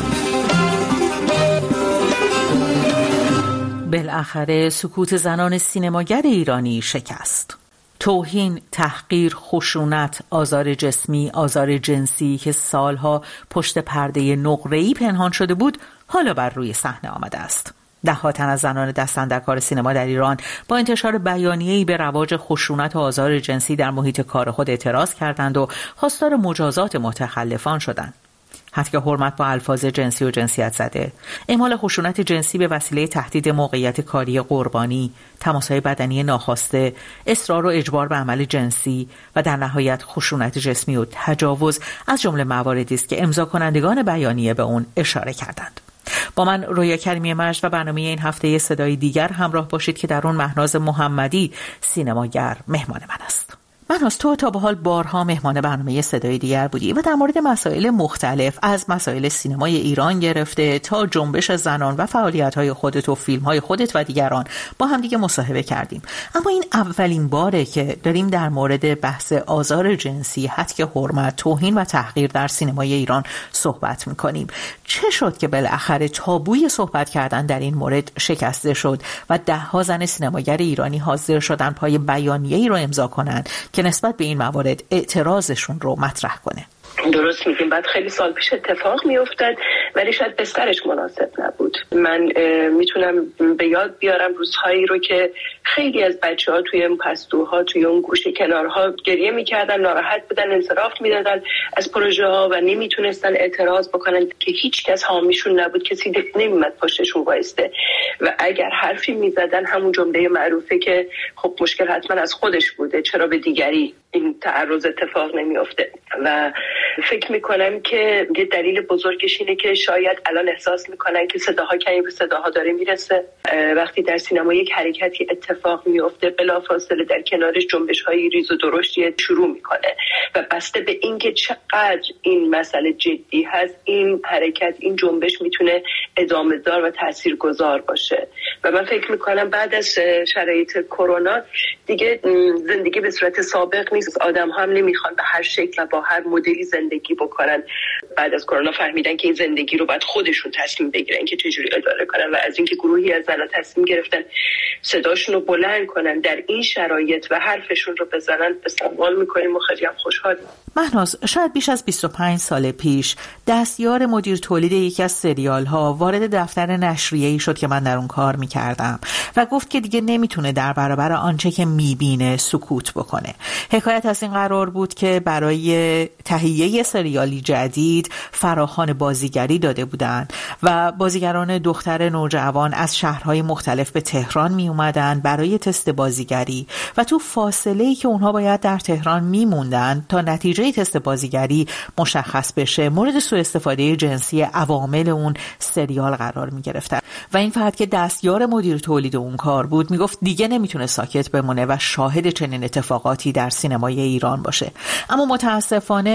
بالاخره سکوت زنان سینماگر ایرانی شکست. توهین، تحقیر، خشونت، آزار جسمی، آزار جنسی که سالها پشت پرده نقره‌ای پنهان شده بود، حالا بر روی صحنه آمده است. ده‌ها تن از زنان دست‌اندرکار سینما در ایران با انتشار بیانیه‌ای به رواج خشونت و آزار جنسی در محیط کار خود اعتراض کردند و خواستار مجازات متخلفان شدند. حتی حرمت با الفاظ جنسی و جنسیت زده، اعمال خشونت جنسی به وسیله تهدید موقعیت کاری قربانی، تماس‌های بدنی ناخواسته، اصرار و اجبار به عمل جنسی و در نهایت خشونت جسمی و تجاوز از جمله مواردی است که امضا کنندگان بیانیه به اون اشاره کردند. با من رویا کریمی مجد و برنامه این هفته صدای دیگر همراه باشید که در اون مهناز محمدی سینماگر مهمان من است. مهناز، تو تا به حال بارها مهمان برنامه صدای دیگر بودی و در مورد مسائل مختلف از مسائل سینمای ایران گرفته تا جنبش زنان و فعالیت‌های خودت و فیلم‌های خودت و دیگران با هم دیگه مصاحبه کردیم. اما این اولین باره که داریم در مورد بحث آزار جنسی، هتک حرمت، توهین و تحقیر در سینمای ایران صحبت می‌کنیم. چه شد که بالاخره تابوی صحبت کردن در این مورد شکسته شد و ده‌ها زن سینماگر ایرانی حاضر شدن پای بیانیه‌ای رو امضا کنند که نسبت به این موارد اعتراضشون رو مطرح کنه؟ درست میگیم، بعد خیلی سال پیش اتفاق میافتاد ولی شاید بسترش مناسب نبود. من میتونم به یاد بیارم روزهایی رو که خیلی از بچه‌ها توی اون پستوها، توی اون گوشه کنارها گریه میکردن، ناراحت بودن، انصراف میدادن از پروژه ها و نمیتونستن اعتراض بکنن که هیچ کس حامیشون نبود، کسی نمیمد پشتشون وایسته و اگر حرفی میزدن همون جمله معروفه که خب مشکل حتما از خودش بوده، چرا به دیگری این تعرض اتفاق نمیفته. و فکر میکنم که یه دلیل بزرگش اینه که شاید الان احساس میکنن که صداها کمی به صداها داره میرسه. وقتی در سینما یک حرکتی اتفاق میفته بلافاصله در کنارش جنبش‌های ریز و درشتی شروع میکنه و بسته به اینکه چقدر این مسئله جدی هست، این حرکت، این جنبش میتونه ادامه دار و تاثیرگذار باشه. و من فکر میکنم بعد از شرایط کرونا دیگه زندگی به صورت سابق نیست. آدم هم نمیخوان به هر شکل و با هر مدلی زندگی بکنن. بعد از کرونا فهمیدن که این زندگی رو باید خودشون تصمیم بگیرن که چجوری اداره کنن و از اینکه گروهی از زنان تصمیم گرفتن صداشون رو بلند کنن در این شرایط و حرفشون رو بزنن استقبال میکنیم و خیلی هم خوشحالیم. مهناز، شاید بیش از 25 سال پیش دستیار مدیر تولید یکی از سریال ها وارد دفتر نشریه‌ای شد که من در اون کار میکردم و گفت که دیگه نمیتونه در برابر آنچه که میبینه سکوت بکنه. حکایت از این قرار بود که برای تهیه سریالی جدید فراخوان بازیگری داده بودند و بازیگران دختر نوجوان از شهرهای مختلف به تهران می اومدن برای تست بازیگری و تو فاصله‌ای که اونها باید در تهران میموندن تا نتیجه تست بازیگری مشخص بشه مورد سوء استفاده جنسی عوامل اون سریال قرار می گرفتن و این فرد که دستیار مدیر تولید اون کار بود میگفت دیگه نمیتونه ساکت بمونه و شاهد چنین اتفاقاتی در سینمای ایران باشه. اما متاسفانه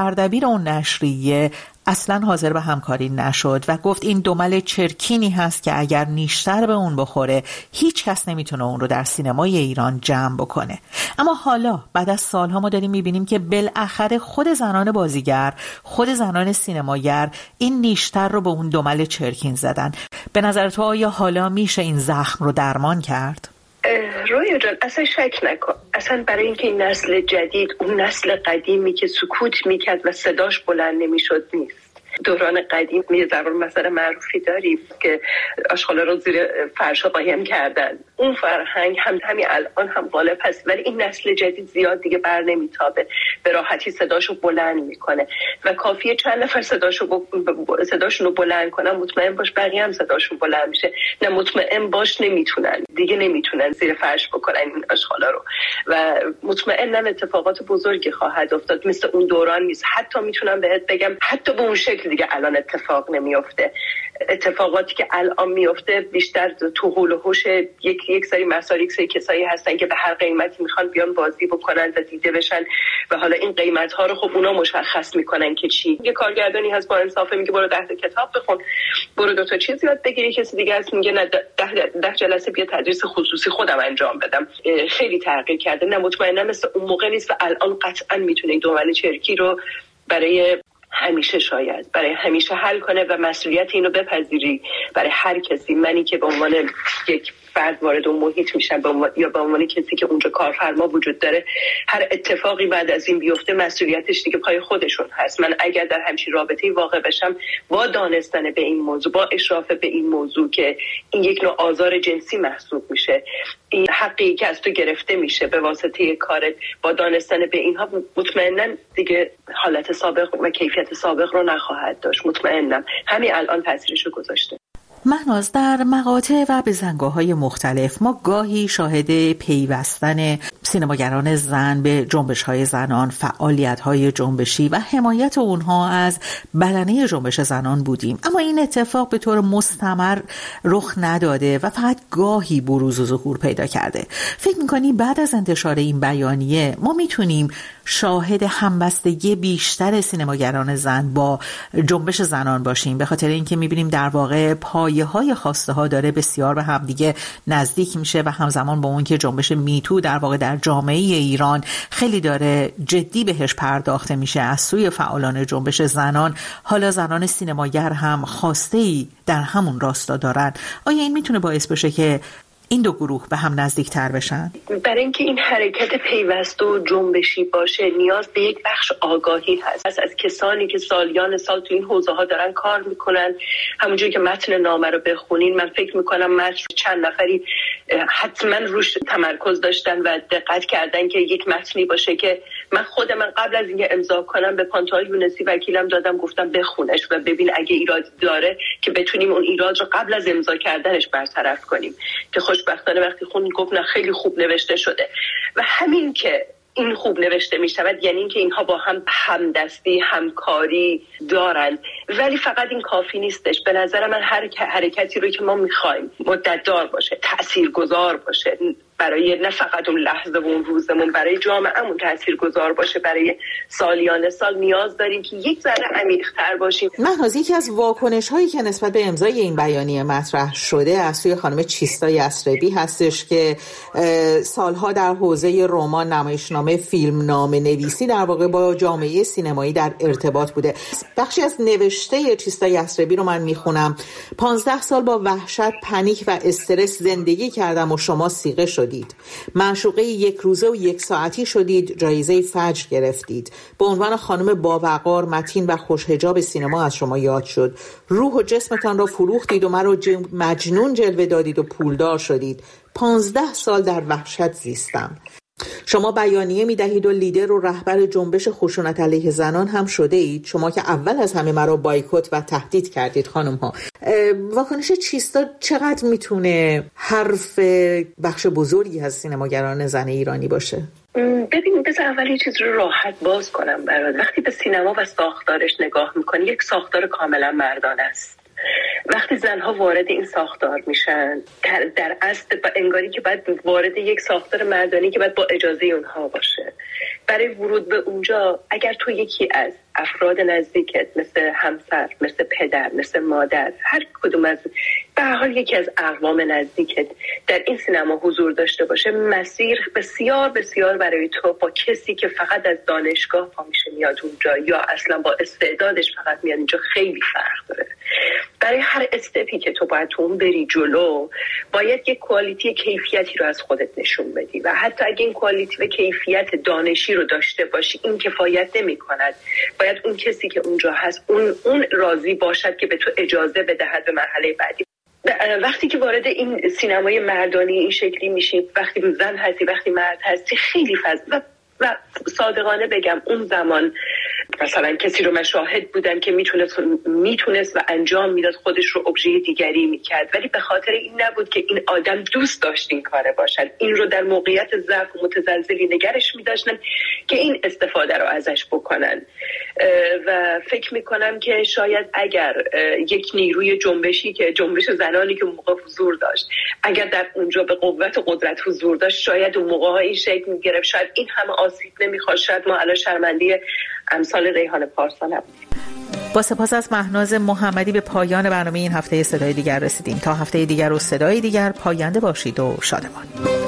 سردبیر اون نشریه اصلا حاضر به همکاری نشد و گفت این دمل چرکینی هست که اگر نیشتر به اون بخوره هیچ کس نمیتونه اون رو در سینمای ایران جمع بکنه. اما حالا بعد از سالها ما داریم میبینیم که بالاخره خود زنان بازیگر، خود زنان سینماگر این نیشتر رو به اون دمل چرکین زدن. به نظر تو آیا حالا میشه این زخم رو درمان کرد؟ رویا جان اصلا شک نکن، اصلا برای اینکه این نسل جدید اون نسل قدیمی که سکوت میکرد و صداش بلند نمیشد نیست. دوران قدیم یه ضرور مثلا معروفی داریم که آشغالا رو زیر فرشا قایم کردن. اون فرهنگ همین الان هم غالب هست، ولی این نسل جدید زیاد دیگه بر نمیتابه، به راحتی صداشو بلند میکنه و کافیه چند نفر صداشون رو بلند کنن، مطمئن باش بقیه هم صداشون بلند میشه. نه مطمئن باش نمیتونن زیر فرش بکنن این آشغالا رو و مطمئنم اتفاقات بزرگی خواهد افتاد. مثل اون دوران نیست. حتی میتونم بهت بگم حتی به اون شکل دیگه الان اتفاق نمیفته. اتفاقاتی که الان میفته بیشتر تو حول و حوش یک سری مسائل، یک سری کسایی هستن که به هر قیمتی میخوان بیان بازی بکنن و دیده بشن و حالا این قیمت ها رو خب اونا مشخص میکنن که چی. یه کارگردانی هست با انصافه میگه برو 10 کتاب بخون، برو 2 چیز یاد بگیری. کسی دیگه هست میگه نه 10 جلسه بیا تدریس خصوصی خودم انجام بدم. خیلی تغییر کرده. نه مطمئنم مثل اون موقع نیست و الان قطعا میتونه این دمل چرکی رو برای همیشه حل کنه و مسئولیت اینو بپذیری برای هر کسی. منی که به عنوان یک فرد وارد اون محیط میشن یا به عنوان کسی که اونجا کارفرما وجود داره، هر اتفاقی بعد از این بیفته مسئولیتش دیگه پای خودشون هست. من اگر در همچین رابطه‌ای واقع بشم با دانستن به این موضوع، با اشراف به این موضوع که این یک نوع آزار جنسی محسوب میشه، این حقی که از تو گرفته میشه به واسطه کارت، با دانستن به اینها مطمئناً دیگه حالت سابق و کیفیت سابق رو نخواهد داشت. مطمئنم همین الان تاثیرشو گذاشته. مهناز، در مقاطع و بزنگاه‌های مختلف ما گاهی شاهد پیوستن سینماگران زن به جنبش‌های زنان، فعالیت‌های جنبشی و حمایت اونها از بدنه جنبش زنان بودیم، اما این اتفاق به طور مستمر رخ نداده و فقط گاهی بروز و ظهور پیدا کرده. فکر می‌کنی بعد از انتشار این بیانیه ما میتونیم شاهد همبستگی بیشتر سینماگران زن با جنبش زنان باشیم، به خاطر اینکه می‌بینیم در واقع پایه‌های خواسته ها داره بسیار به هم دیگه نزدیک میشه و همزمان با اون که جنبش میتو در واقع در جامعه ایران خیلی داره جدی بهش پرداخته میشه از سوی فعالان جنبش زنان، حالا زنان سینماگر هم خواسته‌ای در همون راستا دارن. آیا این میتونه باعث بشه که این دو گروه به هم نزدیکتر بشن؟ برای اینکه این حرکت پیوسته و جنبشی باشه نیاز به یک بخش آگاهی هست از کسانی که سالیان سال تو این حوزه ها دارن کار میکنن. همونجوری که متن نامه رو بخونین، من فکر میکنم متن چند نفری حتما روش تمرکز داشتن و دقت کردن که یک متنی باشه که من قبل از اینکه امضا کنم به پانتوال یونسی وکیلم دادم، گفتم بخونش و ببین اگه ایرادی داره که بتونیم اون ایراد رو قبل از امضا کردنش برطرف کنیم. که خوشبختانه وقتی خوندیم گفت نه خیلی خوب نوشته شده و همین که این خوب نوشته می شود یعنی اینکه اینها با هم همدستی، همکاری دارند. ولی فقط این کافی نیستش. به نظر من هر حرکتی رو که ما میخوایم مدت‌دار باشه، تاثیرگذار باشه، برای نه فقط اون لحظه و اون روزمون، برای جامعه‌مون تاثیرگذار باشه، برای سالیان سال نیاز داریم که یک ذره عمیق‌تر باشیم. مهناز، یکی از واکنش‌هایی که نسبت به امضای این بیانیه مطرح شده از سوی خانم چیستا یثربی هستش که سالها در حوزه رمان، نمایشنامه، فیلمنامه نویسی در واقع با جامعه سینمایی در ارتباط بوده. بخشی از نوشته چیستا یثربی رو من میخونم. 15 سال با وحشت، پنیک و استرس زندگی کردم و شما صیغه شدید. معشوقه 1 روزه و 1 ساعتی شدید، جایزه فجر گرفتید. به عنوان خانم باوقار، متین و خوش‌حجاب سینما از شما یاد شد. روح و جسمتان را فروختید و مرا مجنون جلوه دادید و پولدار شدید. 15 سال در وحشت زیستم. شما بیانیه می‌دهید و لیدر و رهبر جنبش خشونت علیه زنان هم شده اید. شما که اول از همه مرا بایکوت و تهدید کردید. خانم ها، واکنش چیستا چقدر میتونه حرف بخش بزرگی از سینماگران زن ایرانی باشه؟ ببین، بذار اول یه چیز رو راحت باز کنم برات. وقتی به سینما و ساختارش نگاه میکنی، یک ساختار کاملا مردانه است. وقتی زنها وارد این ساختار میشن، در اصل انگاری که باید وارد یک ساختار مردانی که باید با اجازه اونها باشه. برای ورود به اونجا اگر تو یکی از افراد نزدیکت مثل همسر، مثل پدر، مثل مادر، هر کدوم از به هر حال یکی از اقوام نزدیکت در این سینما حضور داشته باشه، مسیر بسیار بسیار برای تو با کسی که فقط از دانشگاه پا میشه میاد اونجا یا اصلا با استعدادش فقط میاد اینجا خیلی فرق داره. برای هر استپی که تو باید تو اون بری جلو باید یک کوالیتی کیفیتی رو از خودت نشون بدی و حتی اگه این کوالیتی و کیفیت دانشی رو داشته باشی این کفایت نمی کند. باید اون کسی که اونجا هست اون راضی باشد که به تو اجازه بدهد به مرحله بعدی. وقتی که وارد این سینمای مردانی این شکلی میشی، وقتی زن هستی، وقتی مرد هستی، خیلی فضل و صادقانه بگم اون زمان مثلا کسی رو من شاهد بودم که میتونست و انجام میداد، خودش رو ابژه دیگری میکرد، ولی به خاطر این نبود که این آدم دوست داشت این کاره باشد، این رو در موقعیت ضعف و متزلزلی نگرش میداشتن که این استفاده رو ازش بکنن. و فکر میکنم که شاید اگر یک نیروی جنبشی که جنبش زنانی که اون موقع حضور داشت اگر در اونجا به قوت و قدرت حضور داشت، شاید اون موقع این شکل میگرفت، شاید این همه آسیب نمیخواد، شاید ما الان شرمنده امثال ریحان پارسا نبودیم. با سپاس از مهناز محمدی به پایان برنامه این هفته صدای دیگر رسیدیم. تا هفته دیگر و صدای دیگر پاینده باشید و شادمان.